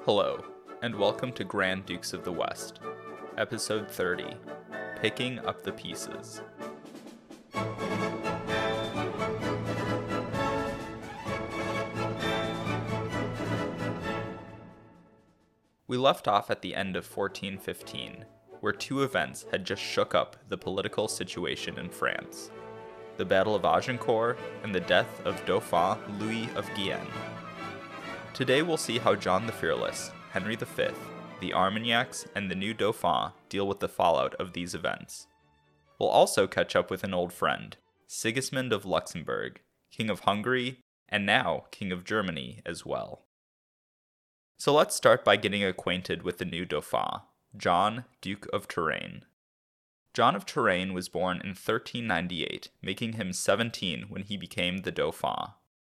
Hello, and welcome to Grand Dukes of the West, Episode 30, Picking Up the Pieces. We left off at the end of 1415, where two events had just shook up the political situation in France: the Battle of Agincourt and the death of Dauphin Louis of Guienne. Today we'll see how John the Fearless, Henry V, the Armagnacs, and the new Dauphin deal with the fallout of these events. We'll also catch up with an old friend, Sigismund of Luxembourg, King of Hungary, and now King of Germany as well. So let's start by getting acquainted with the new Dauphin, John, Duke of Touraine. John of Touraine was born in 1398, making him 17 when he became the Dauphin.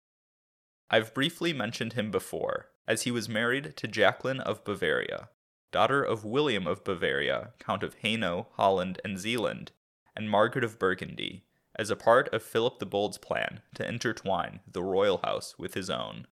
I've briefly mentioned him before, as he was married to Jacqueline of Bavaria, daughter of William of Bavaria, Count of Hainaut, Holland, and Zealand, and Margaret of Burgundy, as a part of Philip the Bold's plan to intertwine the royal house with his own.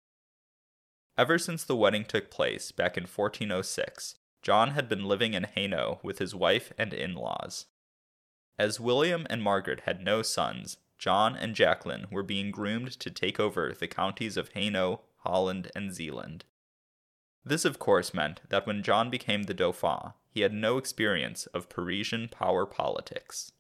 Ever since the wedding took place back in 1406, John had been living in Hainaut with his wife and in-laws. As William and Margaret had no sons, John and Jacqueline were being groomed to take over the counties of Hainaut, Holland, and Zealand. This of course meant that when John became the Dauphin, he had no experience of Parisian power politics.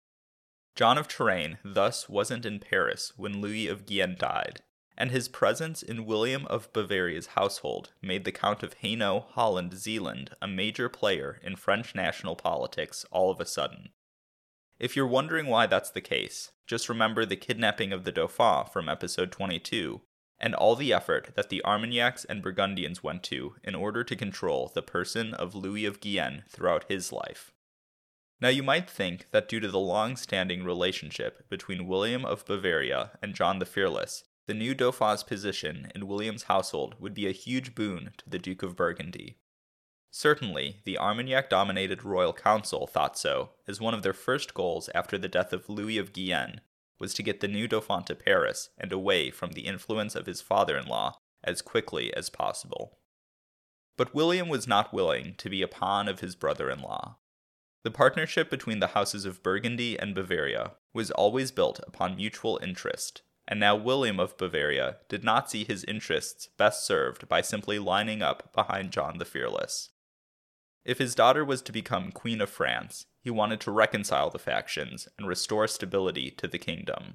John of Touraine thus wasn't in Paris when Louis of Guienne died, and his presence in William of Bavaria's household made the Count of Hainaut, Holland, Zealand a major player in French national politics all of a sudden. If you're wondering why that's the case, just remember the kidnapping of the Dauphin from episode 22, and all the effort that the Armagnacs and Burgundians went to in order to control the person of Louis of Guienne throughout his life. Now you might think that due to the long-standing relationship between William of Bavaria and John the Fearless, the new Dauphin's position in William's household would be a huge boon to the Duke of Burgundy. Certainly, the Armagnac-dominated royal council thought so, as one of their first goals after the death of Louis of Guienne was to get the new Dauphin to Paris and away from the influence of his father-in-law as quickly as possible. But William was not willing to be a pawn of his brother-in-law. The partnership between the houses of Burgundy and Bavaria was always built upon mutual interest, and now William of Bavaria did not see his interests best served by simply lining up behind John the Fearless. If his daughter was to become Queen of France, he wanted to reconcile the factions and restore stability to the kingdom.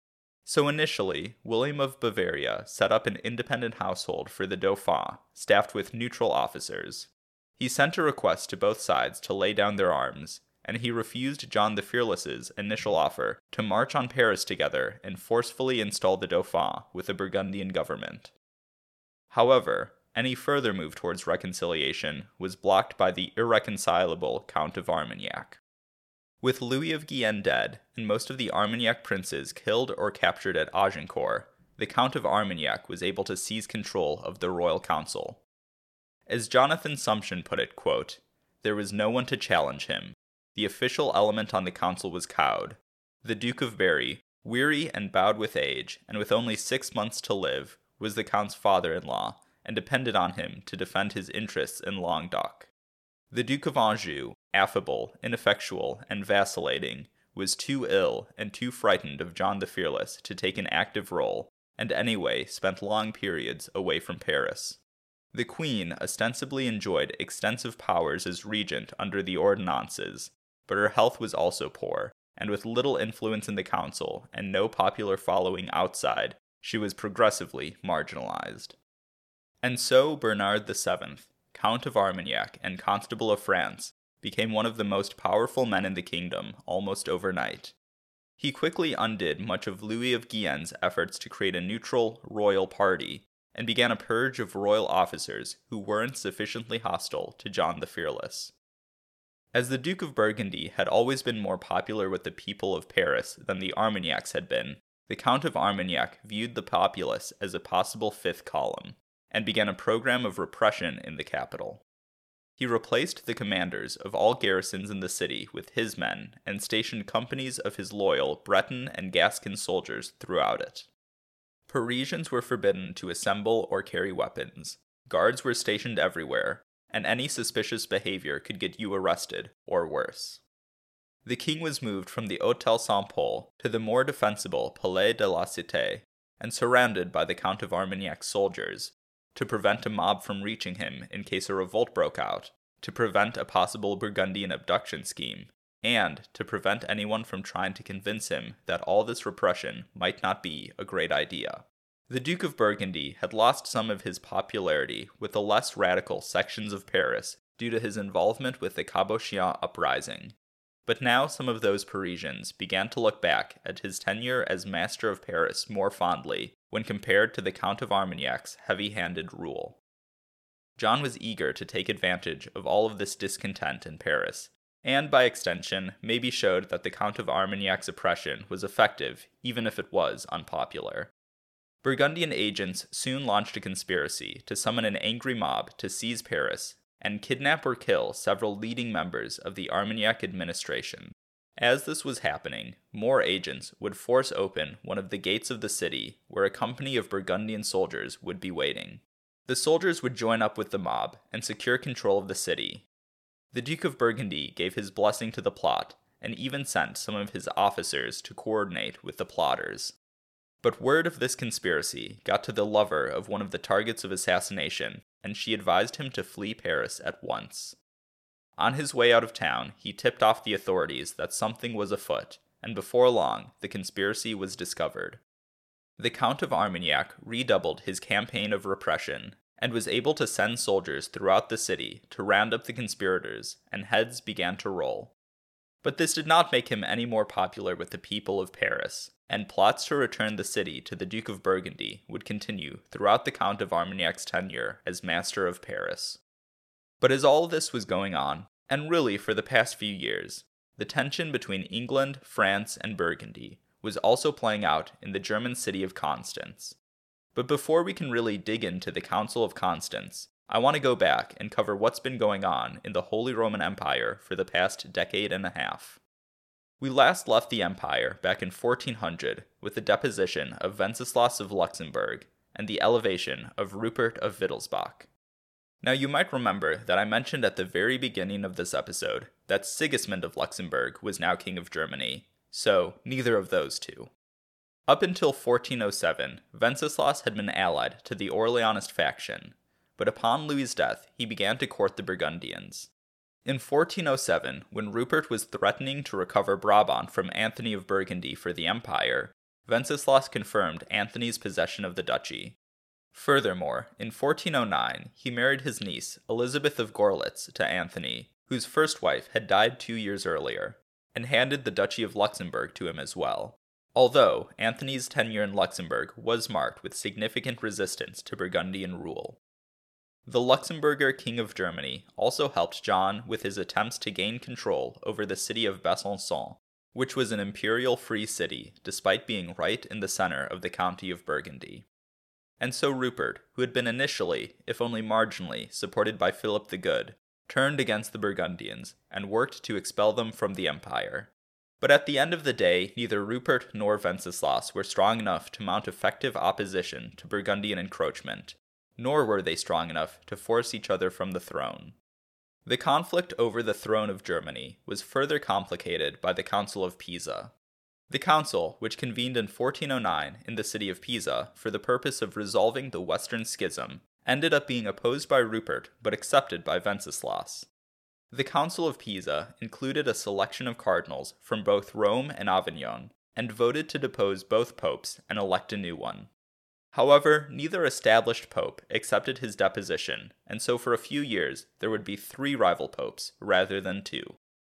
So initially, William of Bavaria set up an independent household for the Dauphin, staffed with neutral officers. He sent a request to both sides to lay down their arms, and he refused John the Fearless's initial offer to march on Paris together and forcefully install the Dauphin with the Burgundian government. However, any further move towards reconciliation was blocked by the irreconcilable Count of Armagnac. With Louis of Guienne dead, and most of the Armagnac princes killed or captured at Agincourt, the Count of Armagnac was able to seize control of the royal council. As Jonathan Sumption put it, quote, "There was no one to challenge him. The official element on the council was cowed. The Duke of Berry, weary and bowed with age, and with only 6 months to live, was the Count's father-in-law, and depended on him to defend his interests in Languedoc. The Duke of Anjou, affable, ineffectual, and vacillating, was too ill and too frightened of John the Fearless to take an active role, and anyway spent long periods away from Paris. The Queen ostensibly enjoyed extensive powers as regent under the ordinances, but her health was also poor, and with little influence in the council and no popular following outside, she was progressively marginalized. And so Bernard VII, Count of Armagnac and Constable of France, became one of the most powerful men in the kingdom almost overnight. He quickly undid much of Louis of Guienne's efforts to create a neutral, royal party, and began a purge of royal officers who weren't sufficiently hostile to John the Fearless. As the Duke of Burgundy had always been more popular with the people of Paris than the Armagnacs had been, the Count of Armagnac viewed the populace as a possible fifth column, and began a program of repression in the capital. He replaced the commanders of all garrisons in the city with his men, and stationed companies of his loyal Breton and Gascon soldiers throughout it. Parisians were forbidden to assemble or carry weapons, guards were stationed everywhere, and any suspicious behavior could get you arrested, or worse. The king was moved from the Hôtel Saint-Paul to the more defensible Palais de la Cité, and surrounded by the Count of Armagnac's soldiers, to prevent a mob from reaching him in case a revolt broke out, to prevent a possible Burgundian abduction scheme, and to prevent anyone from trying to convince him that all this repression might not be a great idea. The Duke of Burgundy had lost some of his popularity with the less radical sections of Paris due to his involvement with the Cabochon uprising, but now some of those Parisians began to look back at his tenure as master of Paris more fondly when compared to the Count of Armagnac's heavy-handed rule. John was eager to take advantage of all of this discontent in Paris, and by extension maybe showed that the Count of Armagnac's oppression was effective even if it was unpopular. Burgundian agents soon launched a conspiracy to summon an angry mob to seize Paris and kidnap or kill several leading members of the Armagnac administration. As this was happening, more agents would force open one of the gates of the city where a company of Burgundian soldiers would be waiting. The soldiers would join up with the mob and secure control of the city. The Duke of Burgundy gave his blessing to the plot and even sent some of his officers to coordinate with the plotters. But word of this conspiracy got to the lover of one of the targets of assassination, and she advised him to flee Paris at once. On his way out of town, he tipped off the authorities that something was afoot, and before long, the conspiracy was discovered. The Count of Armagnac redoubled his campaign of repression, and was able to send soldiers throughout the city to round up the conspirators, and heads began to roll. But this did not make him any more popular with the people of Paris, and plots to return the city to the Duke of Burgundy would continue throughout the Count of Armagnac's tenure as master of Paris. But as all this was going on, and really for the past few years, the tension between England, France, and Burgundy was also playing out in the German city of Constance. But before we can really dig into the Council of Constance, I want to go back and cover what's been going on in the Holy Roman Empire for the past decade and a half. We last left the empire back in 1400 with the deposition of Wenceslaus of Luxembourg and the elevation of Rupert of Wittelsbach. Now you might remember that I mentioned at the very beginning of this episode that Sigismund of Luxembourg was now king of Germany, so neither of those two. Up until 1407, Wenceslaus had been allied to the Orleanist faction, but upon Louis's death he began to court the Burgundians. In 1407, when Rupert was threatening to recover Brabant from Anthony of Burgundy for the empire, Wenceslaus confirmed Anthony's possession of the duchy. Furthermore, in 1409, he married his niece, Elizabeth of Gorlitz, to Anthony, whose first wife had died 2 years earlier, and handed the Duchy of Luxembourg to him as well. Although Anthony's tenure in Luxembourg was marked with significant resistance to Burgundian rule. The Luxembourger King of Germany also helped John with his attempts to gain control over the city of Besançon, which was an imperial free city despite being right in the center of the county of Burgundy. And so Rupert, who had been initially, if only marginally, supported by Philip the Good, turned against the Burgundians and worked to expel them from the empire. But at the end of the day, neither Rupert nor Wenceslaus were strong enough to mount effective opposition to Burgundian encroachment, nor were they strong enough to force each other from the throne. The conflict over the throne of Germany was further complicated by the Council of Pisa. The council, which convened in 1409 in the city of Pisa for the purpose of resolving the Western Schism, ended up being opposed by Rupert but accepted by Wenceslaus. The Council of Pisa included a selection of cardinals from both Rome and Avignon, and voted to depose both popes and elect a new one. However, neither established pope accepted his deposition, and so for a few years there would be 3 rival popes rather than 2.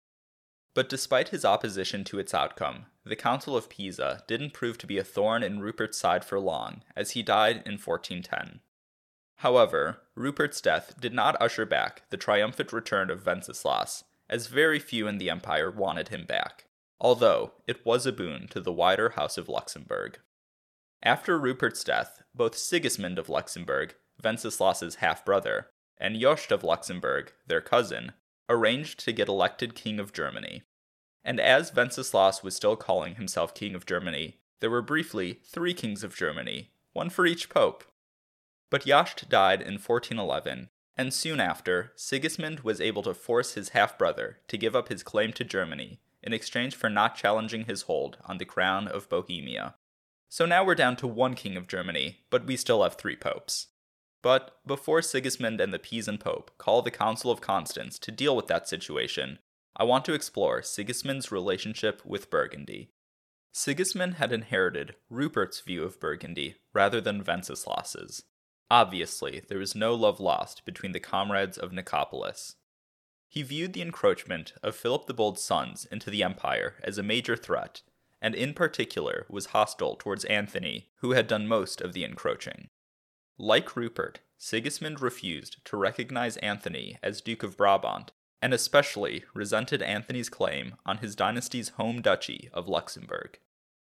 But despite his opposition to its outcome, the Council of Pisa didn't prove to be a thorn in Rupert's side for long, as he died in 1410. However, Rupert's death did not usher back the triumphant return of Wenceslaus, as very few in the empire wanted him back, although it was a boon to the wider House of Luxembourg. After Rupert's death, both Sigismund of Luxembourg, Wenceslaus's half-brother, and Jost of Luxembourg, their cousin, arranged to get elected King of Germany. And as Wenceslaus was still calling himself King of Germany, there were briefly 3 kings of Germany, one for each pope. But Jasht died in 1411, and soon after, Sigismund was able to force his half-brother to give up his claim to Germany in exchange for not challenging his hold on the crown of Bohemia. So now we're down to one king of Germany, but we still have 3 popes. But before Sigismund and the Pisan Pope call the Council of Constance to deal with that situation, I want to explore Sigismund's relationship with Burgundy. Sigismund had inherited Rupert's view of Burgundy rather than Wenceslas's. Obviously, there was no love lost between the comrades of Nicopolis. He viewed the encroachment of Philip the Bold's sons into the empire as a major threat, and in particular was hostile towards Anthony, who had done most of the encroaching. Like Rupert, Sigismund refused to recognize Anthony as Duke of Brabant, and especially resented Anthony's claim on his dynasty's home duchy of Luxembourg.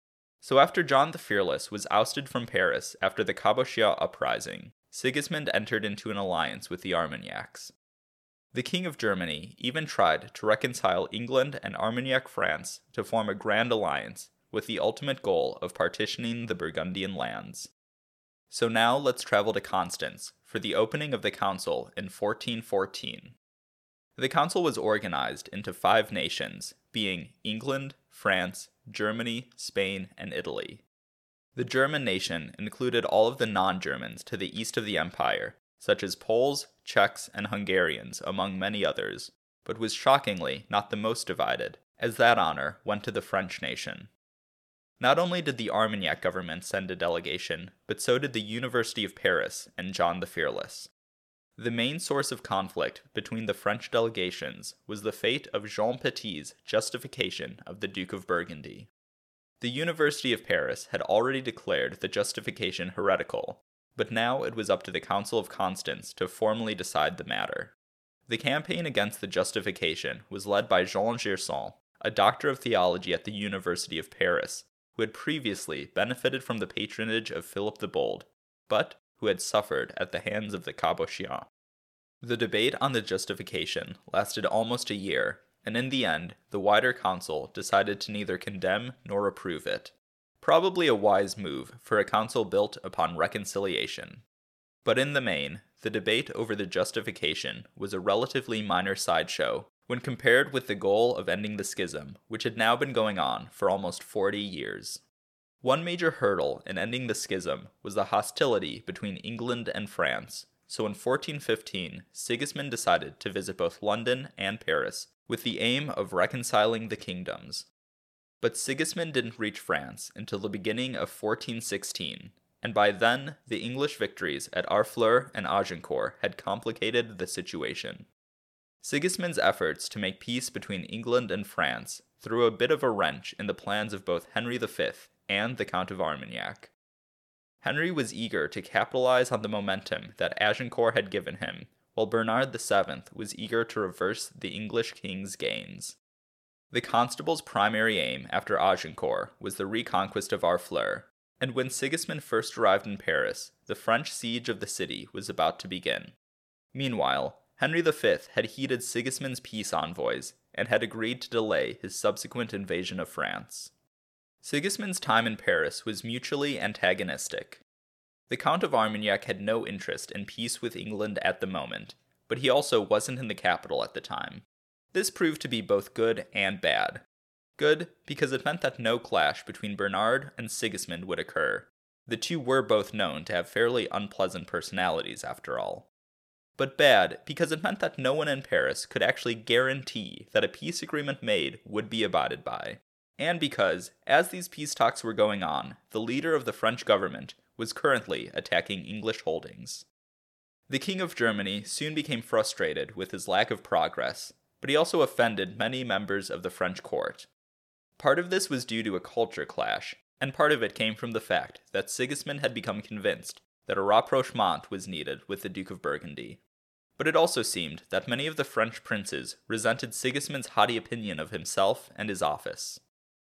So after John the Fearless was ousted from Paris after the Cabochia uprising, Sigismund entered into an alliance with the Armagnacs. The King of Germany even tried to reconcile England and Armagnac France to form a grand alliance with the ultimate goal of partitioning the Burgundian lands. So now let's travel to Constance for the opening of the council in 1414. The council was organized into 5 nations, being England, France, Germany, Spain, and Italy. The German nation included all of the non-Germans to the east of the empire, such as Poles, Czechs, and Hungarians, among many others, but was shockingly not the most divided, as that honor went to the French nation. Not only did the Armagnac government send a delegation, but so did the University of Paris and John the Fearless. The main source of conflict between the French delegations was the fate of Jean Petit's justification of the Duke of Burgundy. The University of Paris had already declared the justification heretical, but now it was up to the Council of Constance to formally decide the matter. The campaign against the justification was led by Jean Gerson, a doctor of theology at the University of Paris, who had previously benefited from the patronage of Philip the Bold, but who had suffered at the hands of the Cabochians. The debate on the justification lasted almost a year, and in the end, the wider council decided to neither condemn nor approve it. Probably a wise move for a council built upon reconciliation. But in the main, the debate over the justification was a relatively minor sideshow when compared with the goal of ending the schism, which had now been going on for almost 40 years. One major hurdle in ending the schism was the hostility between England and France, so in 1415, Sigismund decided to visit both London and Paris with the aim of reconciling the kingdoms. But Sigismund didn't reach France until the beginning of 1416, and by then, the English victories at Harfleur and Agincourt had complicated the situation. Sigismund's efforts to make peace between England and France threw a bit of a wrench in the plans of both Henry V and the Count of Armagnac. Henry was eager to capitalize on the momentum that Agincourt had given him, while Bernard VII was eager to reverse the English king's gains. The constable's primary aim after Agincourt was the reconquest of Harfleur, and when Sigismund first arrived in Paris, the French siege of the city was about to begin. Meanwhile, Henry V had heeded Sigismund's peace envoys and had agreed to delay his subsequent invasion of France. Sigismund's time in Paris was mutually antagonistic. The Count of Armagnac had no interest in peace with England at the moment, but he also wasn't in the capital at the time. This proved to be both good and bad. Good, because it meant that no clash between Bernard and Sigismund would occur. The two were both known to have fairly unpleasant personalities, after all. But bad, because it meant that no one in Paris could actually guarantee that a peace agreement made would be abided by. And because, as these peace talks were going on, the leader of the French government was currently attacking English holdings. The King of Germany soon became frustrated with his lack of progress, but he also offended many members of the French court. Part of this was due to a culture clash, and part of it came from the fact that Sigismund had become convinced that a rapprochement was needed with the Duke of Burgundy. But it also seemed that many of the French princes resented Sigismund's haughty opinion of himself and his office.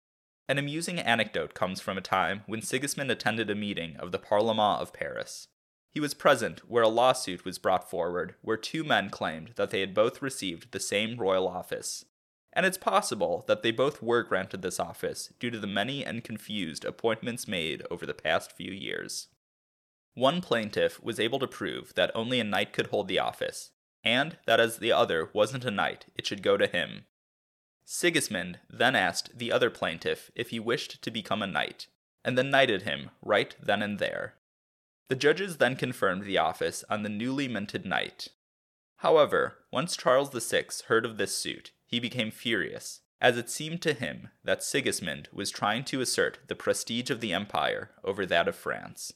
An amusing anecdote comes from a time when Sigismund attended a meeting of the Parlement of Paris. He was present where a lawsuit was brought forward where 2 men claimed that they had both received the same royal office. And it's possible that they both were granted this office due to the many and confused appointments made over the past few years. One plaintiff was able to prove that only a knight could hold the office, and that as the other wasn't a knight, it should go to him. Sigismund then asked the other plaintiff if he wished to become a knight, and then knighted him right then and there. The judges then confirmed the office on the newly minted knight. However, once Charles VI heard of this suit, he became furious, as it seemed to him that Sigismund was trying to assert the prestige of the empire over that of France.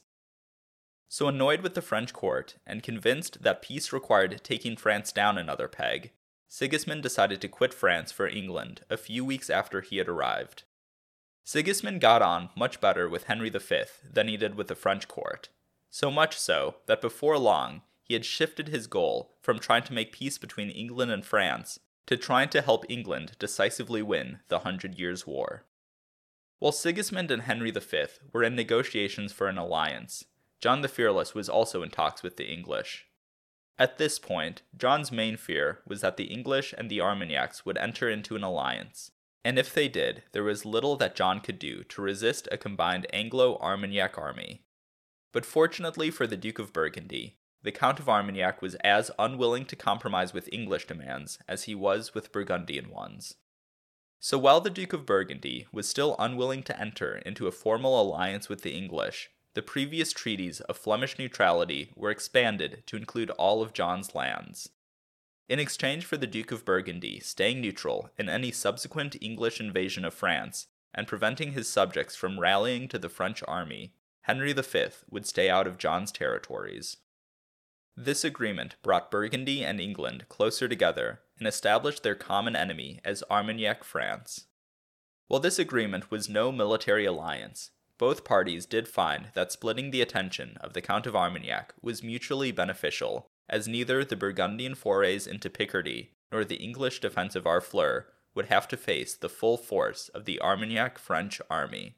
So annoyed with the French court, and convinced that peace required taking France down another peg, Sigismund decided to quit France for England a few weeks after he had arrived. Sigismund got on much better with Henry V than he did with the French court, so much so that before long he had shifted his goal from trying to make peace between England and France to trying to help England decisively win the 100 Years' War. While Sigismund and Henry V were in negotiations for an alliance, John the Fearless was also in talks with the English. At this point, John's main fear was that the English and the Armagnacs would enter into an alliance, and if they did, there was little that John could do to resist a combined Anglo-Armagnac army. But fortunately for the Duke of Burgundy, the Count of Armagnac was as unwilling to compromise with English demands as he was with Burgundian ones. So while the Duke of Burgundy was still unwilling to enter into a formal alliance with the English, the previous treaties of Flemish neutrality were expanded to include all of John's lands. In exchange for the Duke of Burgundy staying neutral in any subsequent English invasion of France and preventing his subjects from rallying to the French army, Henry V would stay out of John's territories. This agreement brought Burgundy and England closer together and established their common enemy as Armagnac France. While this agreement was no military alliance, both parties did find that splitting the attention of the Count of Armagnac was mutually beneficial, as neither the Burgundian forays into Picardy nor the English defense of Harfleur would have to face the full force of the Armagnac French army.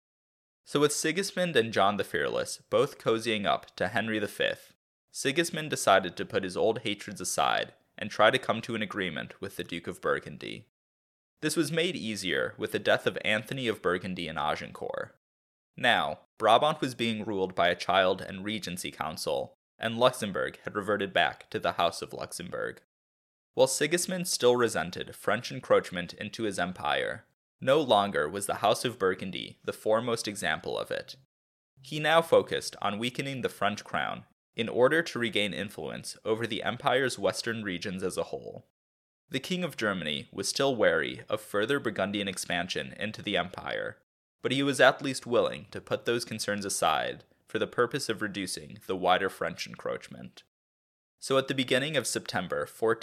So with Sigismund and John the Fearless both cozying up to Henry V, Sigismund decided to put his old hatreds aside and try to come to an agreement with the Duke of Burgundy. This was made easier with the death of Anthony of Burgundy and Agincourt. Now, Brabant was being ruled by a child and regency council, and Luxembourg had reverted back to the House of Luxembourg. While Sigismund still resented French encroachment into his empire, no longer was the House of Burgundy the foremost example of it. He now focused on weakening the French crown in order to regain influence over the empire's western regions as a whole. The King of Germany was still wary of further Burgundian expansion into the empire, but he was at least willing to put those concerns aside for the purpose of reducing the wider French encroachment. So at the beginning of September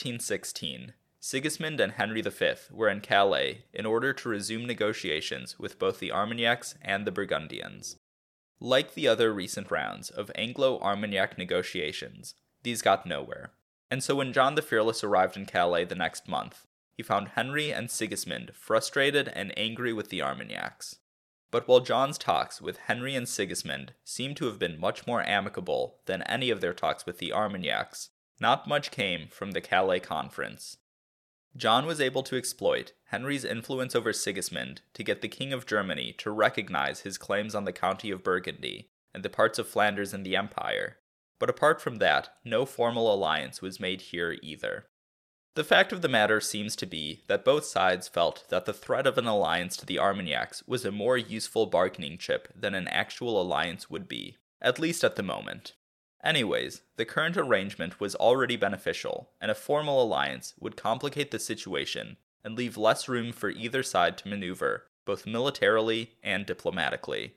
1416, Sigismund and Henry V were in Calais in order to resume negotiations with both the Armagnacs and the Burgundians. Like the other recent rounds of Anglo-Armagnac negotiations, these got nowhere, and so when John the Fearless arrived in Calais the next month, he found Henry and Sigismund frustrated and angry with the Armagnacs. But while John's talks with Henry and Sigismund seem to have been much more amicable than any of their talks with the Armagnacs, not much came from the Calais Conference. John was able to exploit Henry's influence over Sigismund to get the King of Germany to recognize his claims on the County of Burgundy and the parts of Flanders in the Empire, but apart from that, no formal alliance was made here either. The fact of the matter seems to be that both sides felt that the threat of an alliance to the Armagnacs was a more useful bargaining chip than an actual alliance would be, at least at the moment. Anyways, the current arrangement was already beneficial, and a formal alliance would complicate the situation and leave less room for either side to maneuver, both militarily and diplomatically.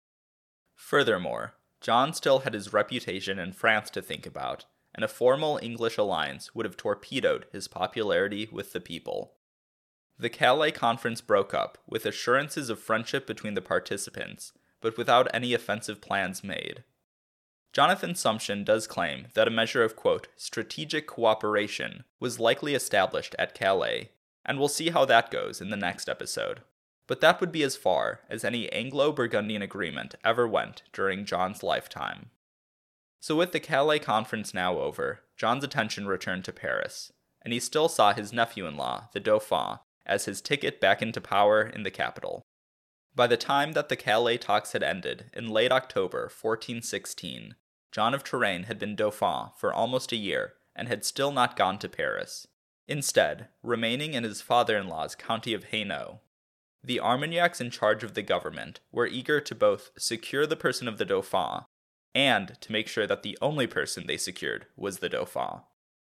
Furthermore, John still had his reputation in France to think about, and a formal English alliance would have torpedoed his popularity with the people. The Calais Conference broke up with assurances of friendship between the participants, but without any offensive plans made. Jonathan Sumption does claim that a measure of, quote, strategic cooperation was likely established at Calais, and we'll see how that goes in the next episode. But that would be as far as any Anglo-Burgundian agreement ever went during John's lifetime. So with the Calais Conference now over, John's attention returned to Paris, and he still saw his nephew-in-law, the Dauphin, as his ticket back into power in the capital. By the time that the Calais talks had ended in late October 1416, John of Touraine had been Dauphin for almost a year and had still not gone to Paris, instead remaining in his father-in-law's county of Hainaut. The Armagnacs in charge of the government were eager to both secure the person of the Dauphin and to make sure that the only person they secured was the Dauphin.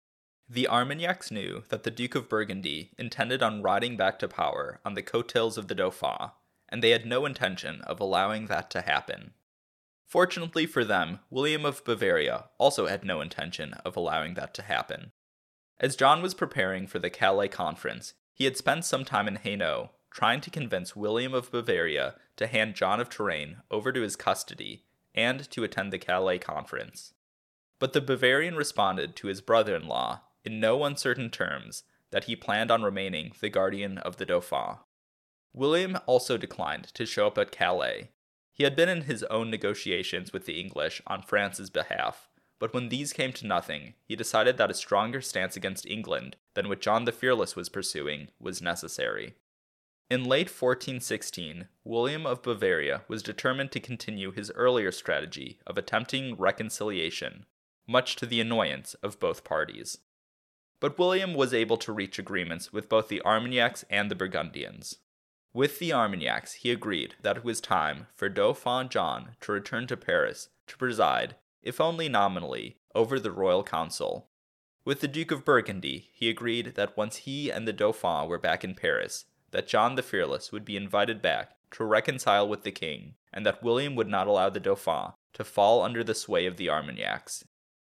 The Armagnacs knew that the Duke of Burgundy intended on riding back to power on the coattails of the Dauphin, and they had no intention of allowing that to happen. Fortunately for them, William of Bavaria also had no intention of allowing that to happen. As John was preparing for the Calais Conference, he had spent some time in Hainaut trying to convince William of Bavaria to hand John of Touraine over to his custody and to attend the Calais Conference. But the Bavarian responded to his brother-in-law in no uncertain terms that he planned on remaining the guardian of the Dauphin. William also declined to show up at Calais. He had been in his own negotiations with the English on France's behalf, but when these came to nothing, he decided that a stronger stance against England than what John the Fearless was pursuing was necessary. In late 1416, William of Bavaria was determined to continue his earlier strategy of attempting reconciliation, much to the annoyance of both parties. But William was able to reach agreements with both the Armagnacs and the Burgundians. With the Armagnacs, he agreed that it was time for Dauphin John to return to Paris to preside, if only nominally, over the royal council. With the Duke of Burgundy, he agreed that once he and the Dauphin were back in Paris, that John the Fearless would be invited back to reconcile with the king, and that William would not allow the Dauphin to fall under the sway of the Armagnacs.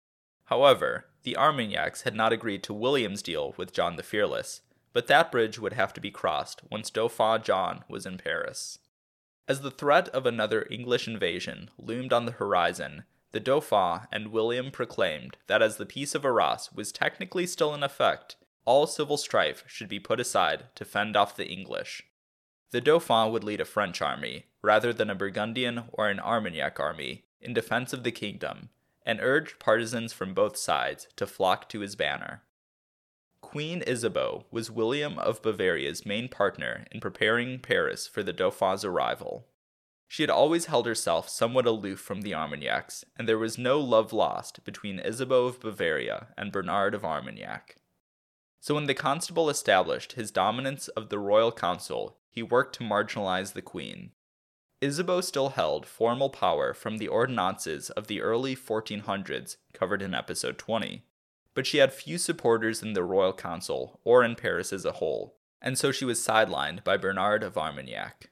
However, the Armagnacs had not agreed to William's deal with John the Fearless, but that bridge would have to be crossed once Dauphin John was in Paris. As the threat of another English invasion loomed on the horizon, the Dauphin and William proclaimed that as the Peace of Arras was technically still in effect, all civil strife should be put aside to fend off the English. The Dauphin would lead a French army, rather than a Burgundian or an Armagnac army, in defense of the kingdom, and urged partisans from both sides to flock to his banner. Queen Isabeau was William of Bavaria's main partner in preparing Paris for the Dauphin's arrival. She had always held herself somewhat aloof from the Armagnacs, and there was no love lost between Isabeau of Bavaria and Bernard of Armagnac. So when the constable established his dominance of the royal council, he worked to marginalize the queen. Isabeau still held formal power from the ordinances of the early 1400s, covered in episode 20, but she had few supporters in the royal council or in Paris as a whole, and so she was sidelined by Bernard of Armagnac.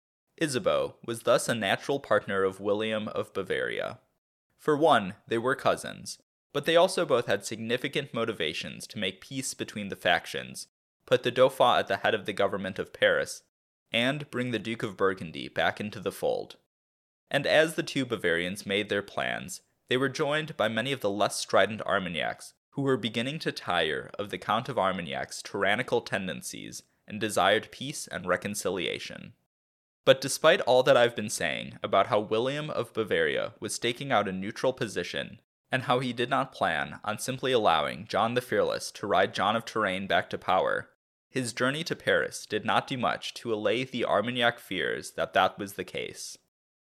Isabeau was thus a natural partner of William of Bavaria. For one, they were cousins, but they also both had significant motivations to make peace between the factions, put the Dauphin at the head of the government of Paris, and bring the Duke of Burgundy back into the fold. And as the two Bavarians made their plans, they were joined by many of the less strident Armagnacs, who were beginning to tire of the Count of Armagnac's tyrannical tendencies and desired peace and reconciliation. But despite all that I've been saying about how William of Bavaria was staking out a neutral position, and how he did not plan on simply allowing John the Fearless to ride John of Touraine back to power, his journey to Paris did not do much to allay the Armagnac fears that was the case.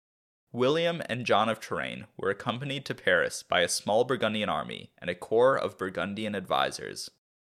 William and John of Touraine were accompanied to Paris by a small Burgundian army and a corps of Burgundian advisors.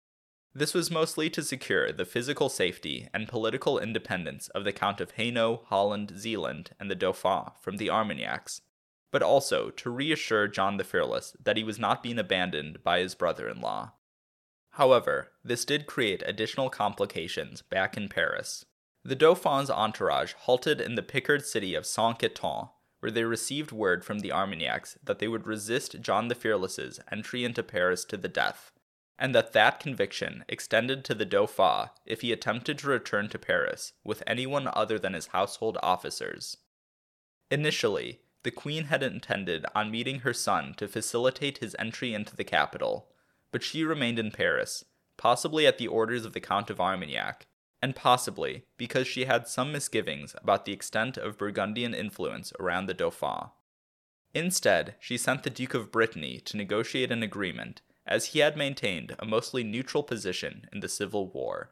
This was mostly to secure the physical safety and political independence of the Count of Hainaut, Holland, Zeeland, and the Dauphin from the Armagnacs, but also to reassure John the Fearless that he was not being abandoned by his brother-in-law. However, this did create additional complications back in Paris. The Dauphin's entourage halted in the Picard city of Saint-Quentin, where they received word from the Armagnacs that they would resist John the Fearless's entry into Paris to the death, and that conviction extended to the Dauphin if he attempted to return to Paris with anyone other than his household officers. Initially, the queen had intended on meeting her son to facilitate his entry into the capital, but she remained in Paris, possibly at the orders of the Count of Armagnac, and possibly because she had some misgivings about the extent of Burgundian influence around the Dauphin. Instead, she sent the Duke of Brittany to negotiate an agreement, as he had maintained a mostly neutral position in the Civil War.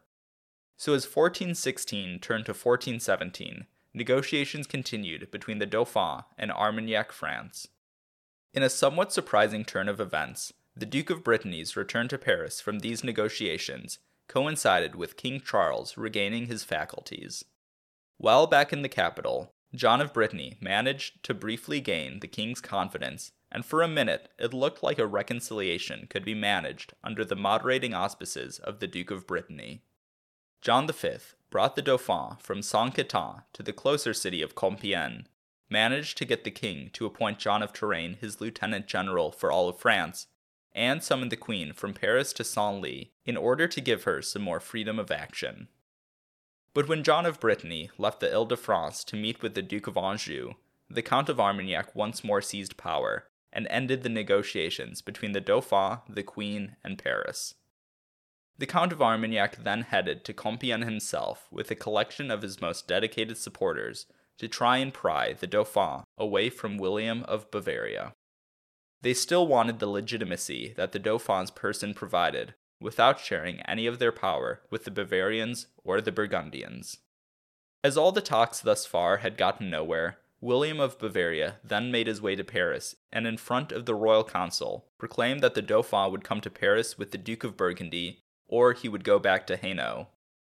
So as 1416 turned to 1417, negotiations continued between the Dauphin and Armagnac France. In a somewhat surprising turn of events, the Duke of Brittany's return to Paris from these negotiations coincided with King Charles regaining his faculties. While back in the capital, John of Brittany managed to briefly gain the king's confidence, and for a minute it looked like a reconciliation could be managed under the moderating auspices of the Duke of Brittany. John V brought the Dauphin from Saint-Quentin to the closer city of Compiègne, managed to get the king to appoint John of Touraine his lieutenant general for all of France, and summoned the queen from Paris to Senlis in order to give her some more freedom of action. But when John of Brittany left the Ile-de-France to meet with the Duke of Anjou, the Count of Armagnac once more seized power and ended the negotiations between the Dauphin, the Queen, and Paris. The Count of Armagnac then headed to Compiègne himself with a collection of his most dedicated supporters to try and pry the Dauphin away from William of Bavaria. They still wanted the legitimacy that the Dauphin's person provided, without sharing any of their power with the Bavarians or the Burgundians. As all the talks thus far had gotten nowhere, William of Bavaria then made his way to Paris, and in front of the royal council, proclaimed that the Dauphin would come to Paris with the Duke of Burgundy, or he would go back to Hainaut.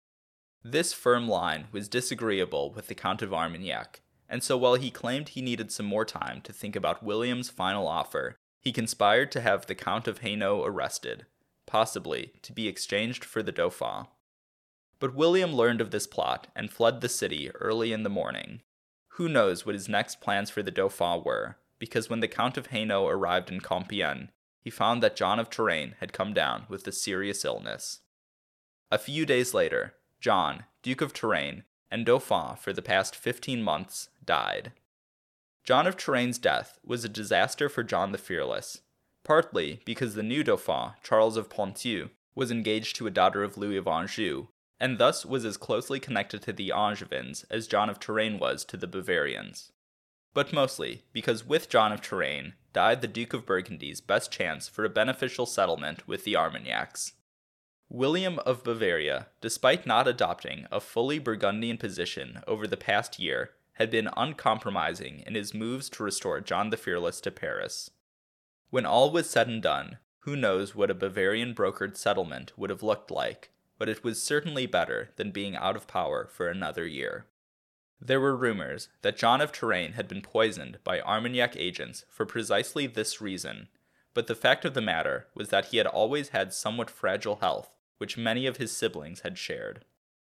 This firm line was disagreeable with the Count of Armagnac, and so while he claimed he needed some more time to think about William's final offer, he conspired to have the Count of Hainaut arrested, possibly to be exchanged for the Dauphin. But William learned of this plot and fled the city early in the morning. Who knows what his next plans for the Dauphin were, because when the Count of Hainaut arrived in Compiègne, he found that John of Touraine had come down with a serious illness. A few days later, John, Duke of Touraine, and Dauphin for the past 15 months, died. John of Touraine's death was a disaster for John the Fearless, partly because the new Dauphin, Charles of Ponthieu, was engaged to a daughter of Louis of Anjou, and thus was as closely connected to the Angevins as John of Touraine was to the Bavarians. But mostly because with John of Touraine died the Duke of Burgundy's best chance for a beneficial settlement with the Armagnacs. William of Bavaria, despite not adopting a fully Burgundian position over the past year, had been uncompromising in his moves to restore John the Fearless to Paris. When all was said and done, who knows what a Bavarian brokered settlement would have looked like, but it was certainly better than being out of power for another year. There were rumors that John of Touraine had been poisoned by Armagnac agents for precisely this reason, but the fact of the matter was that he had always had somewhat fragile health, which many of his siblings had shared.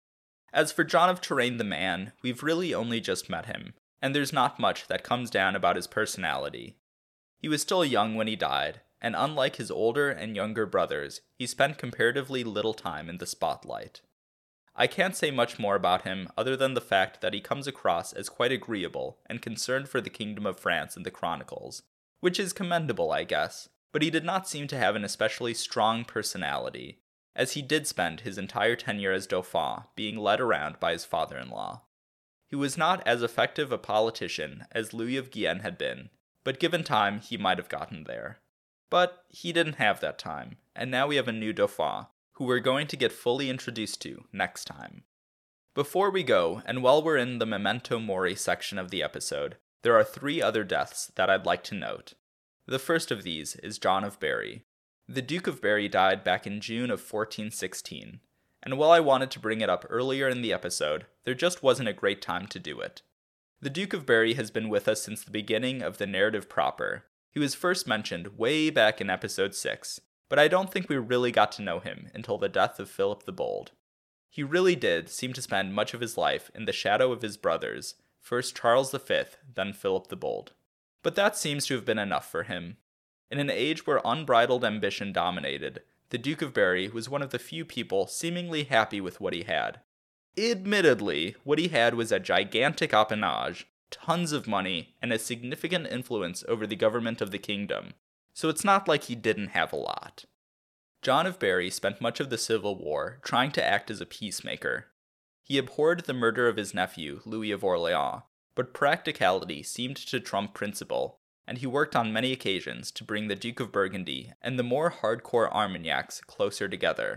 As for John of Touraine the man, we've really only just met him, and there's not much that comes down about his personality. He was still young when he died, and unlike his older and younger brothers, he spent comparatively little time in the spotlight. I can't say much more about him other than the fact that he comes across as quite agreeable and concerned for the Kingdom of France in the Chronicles, which is commendable, I guess, but he did not seem to have an especially strong personality, as he did spend his entire tenure as Dauphin being led around by his father-in-law. He was not as effective a politician as Louis of Guienne had been, but given time he might have gotten there. But he didn't have that time, and now we have a new Dauphin, who we're going to get fully introduced to next time. Before we go, and while we're in the Memento Mori section of the episode, there are 3 other deaths that I'd like to note. The first of these is John of Berry. The Duke of Berry died back in June of 1416, and while I wanted to bring it up earlier in the episode, there just wasn't a great time to do it. The Duke of Berry has been with us since the beginning of the narrative proper. He was first mentioned way back in episode 6, but I don't think we really got to know him until the death of Philip the Bold. He really did seem to spend much of his life in the shadow of his brothers, first Charles V, then Philip the Bold. But that seems to have been enough for him. In an age where unbridled ambition dominated, the Duke of Berry was one of the few people seemingly happy with what he had. Admittedly, what he had was a gigantic appanage, tons of money, and a significant influence over the government of the kingdom, so it's not like he didn't have a lot. John of Berry spent much of the Civil War trying to act as a peacemaker. He abhorred the murder of his nephew, Louis of Orleans, but practicality seemed to trump principle, and he worked on many occasions to bring the Duke of Burgundy and the more hardcore Armagnacs closer together.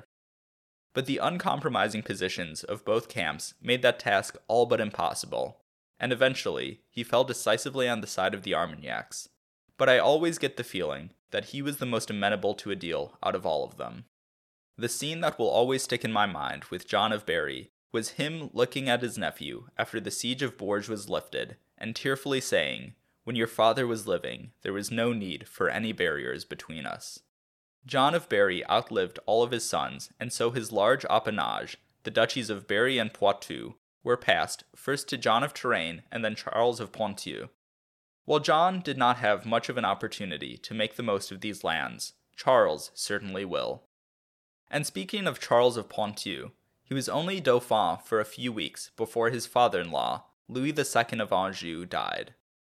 But the uncompromising positions of both camps made that task all but impossible, and eventually he fell decisively on the side of the Armagnacs. but I always get the feeling that he was the most amenable to a deal out of all of them. The scene that will always stick in my mind with John of Berry was him looking at his nephew after the siege of Bourges was lifted and tearfully saying, "When your father was living, there was no need for any barriers between us." John of Berry outlived all of his sons, and so his large appanage, the duchies of Berry and Poitou, were passed first to John of Touraine and then Charles of Ponthieu. While John did not have much of an opportunity to make the most of these lands, Charles certainly will. And speaking of Charles of Ponthieu, he was only Dauphin for a few weeks before his father-in-law, Louis II of Anjou, died.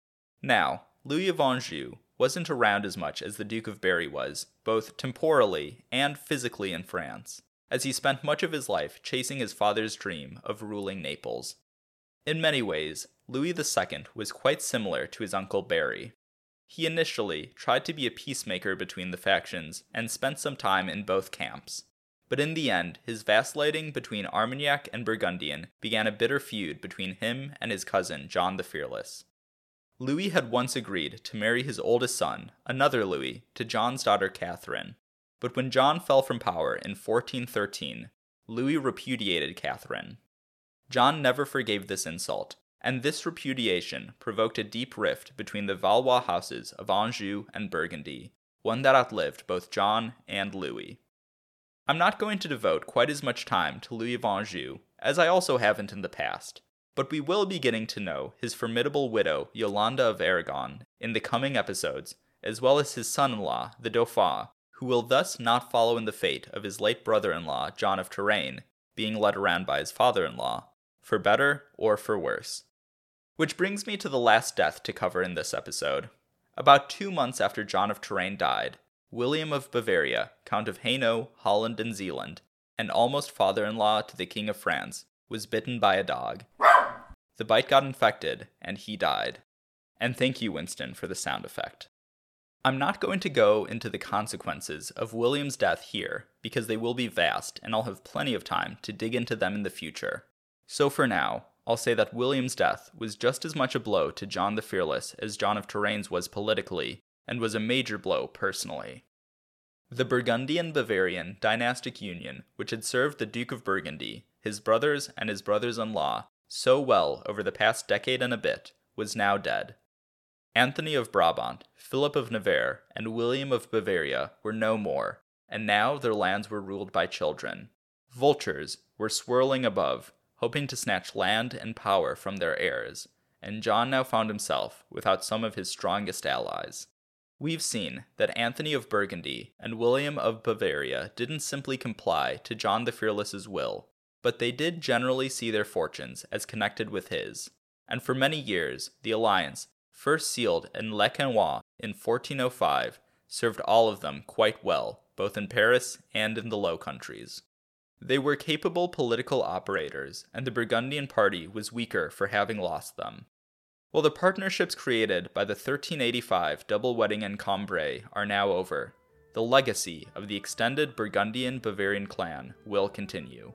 Now, Louis of Anjou wasn't around as much as the Duke of Berry was, both temporally and physically in France, as he spent much of his life chasing his father's dream of ruling Naples. In many ways, Louis II was quite similar to his uncle Berry. He initially tried to be a peacemaker between the factions and spent some time in both camps. But in the end, his vacillating between Armagnac and Burgundian began a bitter feud between him and his cousin John the Fearless. Louis had once agreed to marry his oldest son, another Louis, to John's daughter Catherine. But when John fell from power in 1413, Louis repudiated Catherine. John never forgave this insult, and this repudiation provoked a deep rift between the Valois houses of Anjou and Burgundy, one that outlived both John and Louis. I'm not going to devote quite as much time to Louis of Anjou, as I also haven't in the past, but we will be getting to know his formidable widow, Yolande of Aragon, in the coming episodes, as well as his son-in-law, the Dauphin, who will thus not follow in the fate of his late brother-in-law, John of Touraine, being led around by his father-in-law, for better or for worse. Which brings me to the last death to cover in this episode. About 2 months after John of Touraine died, William of Bavaria, Count of Hainaut, Holland, and Zealand, and almost father-in-law to the King of France, was bitten by a dog. The bite got infected, and he died. And thank you, Winston, for the sound effect. I'm not going to go into the consequences of William's death here, because they will be vast, and I'll have plenty of time to dig into them in the future. So for now, I'll say that William's death was just as much a blow to John the Fearless as John of Touraine's was politically, and was a major blow personally. The Burgundian-Bavarian dynastic union, which had served the Duke of Burgundy, his brothers and his brothers-in-law, so well over the past decade and a bit, was now dead. Anthony of Brabant, Philip of Navarre, and William of Bavaria were no more, and now their lands were ruled by children. Vultures were swirling above, hoping to snatch land and power from their heirs, and John now found himself without some of his strongest allies. We've seen that Anthony of Burgundy and William of Bavaria didn't simply comply to John the Fearless's will, but they did generally see their fortunes as connected with his, and for many years the alliance, first sealed in Le Quesnoy in 1405, served all of them quite well, both in Paris and in the Low Countries. They were capable political operators, and the Burgundian party was weaker for having lost them. While the partnerships created by the 1385 double wedding in Cambrai are now over, the legacy of the extended Burgundian-Bavarian clan will continue.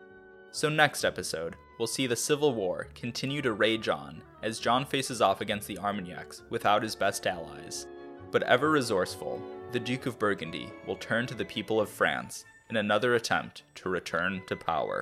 So next episode, we'll see the Civil War continue to rage on as John faces off against the Armagnacs without his best allies. But ever resourceful, the Duke of Burgundy will turn to the people of France in another attempt to return to power.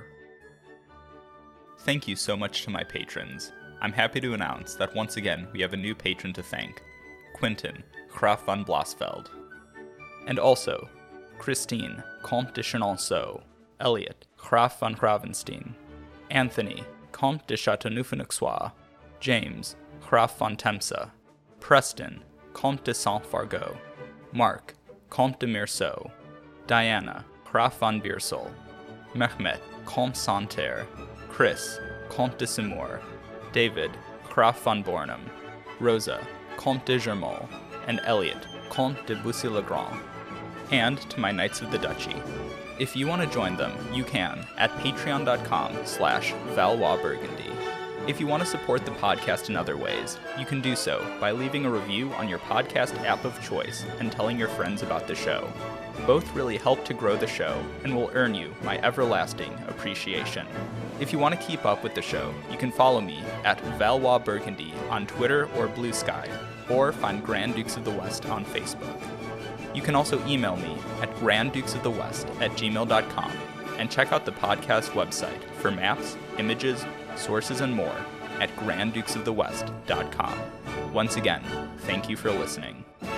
Thank you so much to my patrons. I'm happy to announce that once again we have a new patron to thank, Quentin, Graf von Blossfeld. And also, Christine, Comte de Chenonceau, Elliot, Graf von Gravenstein, Anthony, Comte de Chateauneuf-en-Auxois, James, Graf von Temse, Preston, Comte de Saint-Fargeau, Mark, Comte de Meursault, Diana, Graf von Beersel, Mehmet, Comte Santerre, Chris, Comte de Seymour, David, Graf von Bornum, Rosa, Comte de Germont, and Elliot, Comte de Bussy-le-Grand. And to my Knights of the Duchy. If you want to join them, you can at patreon.com/ValoisBurgundy. If you want to support the podcast in other ways, you can do so by leaving a review on your podcast app of choice and telling your friends about the show. Both really help to grow the show and will earn you my everlasting appreciation. If you want to keep up with the show, you can follow me at Valois Burgundy on Twitter or Blue Sky, or find Grand Dukes of the West on Facebook. You can also email me at granddukesofthewest@gmail.com and check out the podcast website for maps, images, sources, and more at granddukesofthewest.com. Once again, thank you for listening.